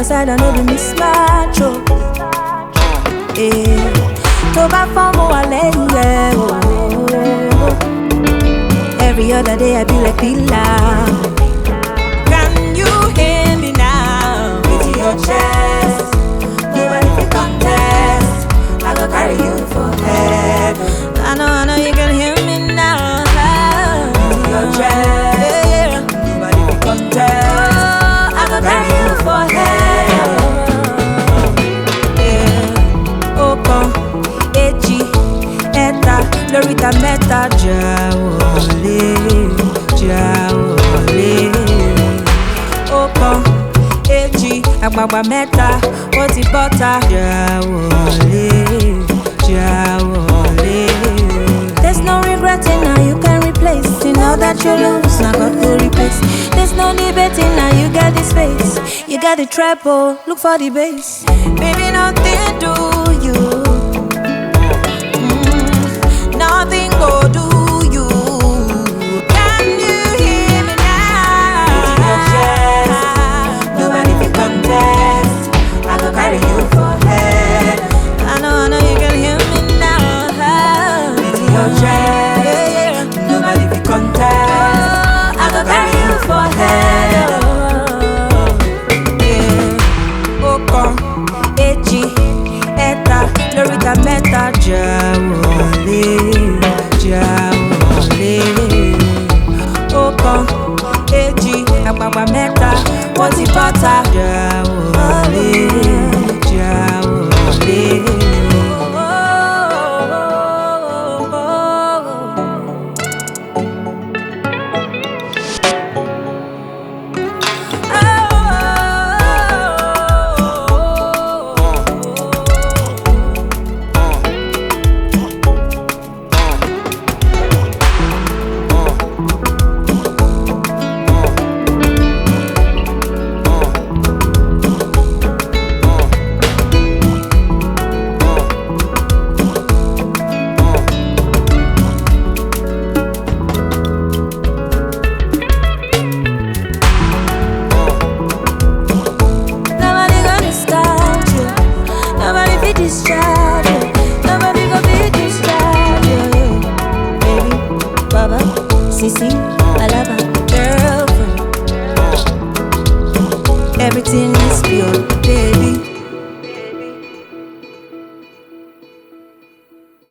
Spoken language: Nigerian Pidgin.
your side, I know the mismatch. To back for more every other day I be like Pilar. Can you hear me now? With your chest, nobody can contest. I go carry you for head. I know you can hear me now. With your chest, nobody can contest. I go carry you for head. Lorita meta jawole, Okan, Eji, Agbagba meta, Oti butter, jawole. There's no regretting now, you can replace. You know that you lose, now got to replace. There's no debating now, you got the space. You got the treble, look for the bass. Baby, nothing do you. Nothing go do you. Can you hear me now? With your chest, nobody can contest. I go carry you for head. I know you can hear me now. With your chest, nobody can contest. I go carry you for head. Okan, Eji, Eta, Lorita meta jawole. Okan, Eji, Agbagba meta, Oti butter.